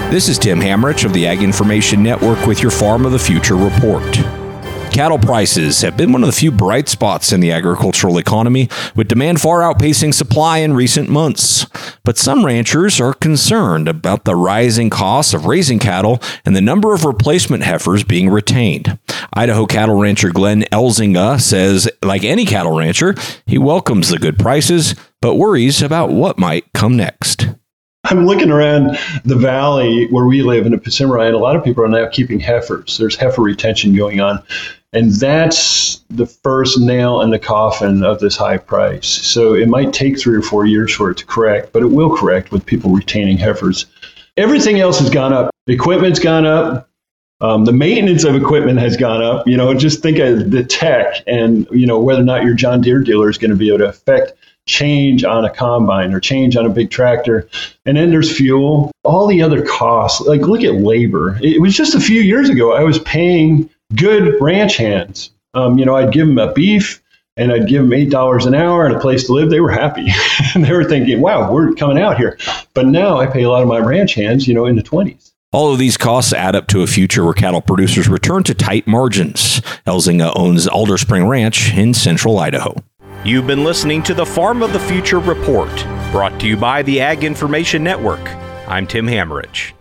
This is Tim Hamrich of the Ag Information Network with your Farm of the Future report. Cattle prices have been one of the few bright spots in the agricultural economy, with demand far outpacing supply in recent months. But some ranchers are concerned about the rising costs of raising cattle and the number of replacement heifers being retained. Idaho cattle rancher Glenn Elzinga says, like any cattle rancher, he welcomes the good prices, but worries about what might come next. I'm looking around the valley where we live in the Pacific, and a lot of people are now keeping heifers. There's heifer retention going on. And that's the first nail in the coffin of this high price. So it might take 3 or 4 years for it to correct, but it will correct with people retaining heifers. Everything else has gone up. Equipment's gone up. The maintenance of equipment has gone up. Just think of the tech and, whether or not your John Deere dealer is going to be able to affect change on a combine or change on a big tractor. And then there's fuel, all the other costs. Like, look at labor. It was just a few years ago, I was paying good ranch hands. I'd give them a beef and I'd give them $8 an hour and a place to live. They were happy. And they were thinking, wow, we're coming out here. But now I pay a lot of my ranch hands, in the 20s. All of these costs add up to a future where cattle producers return to tight margins. Elzinga owns Alder Spring Ranch in central Idaho. You've been listening to the Farm of the Future report, brought to you by the Ag Information Network. I'm Tim Hamrich.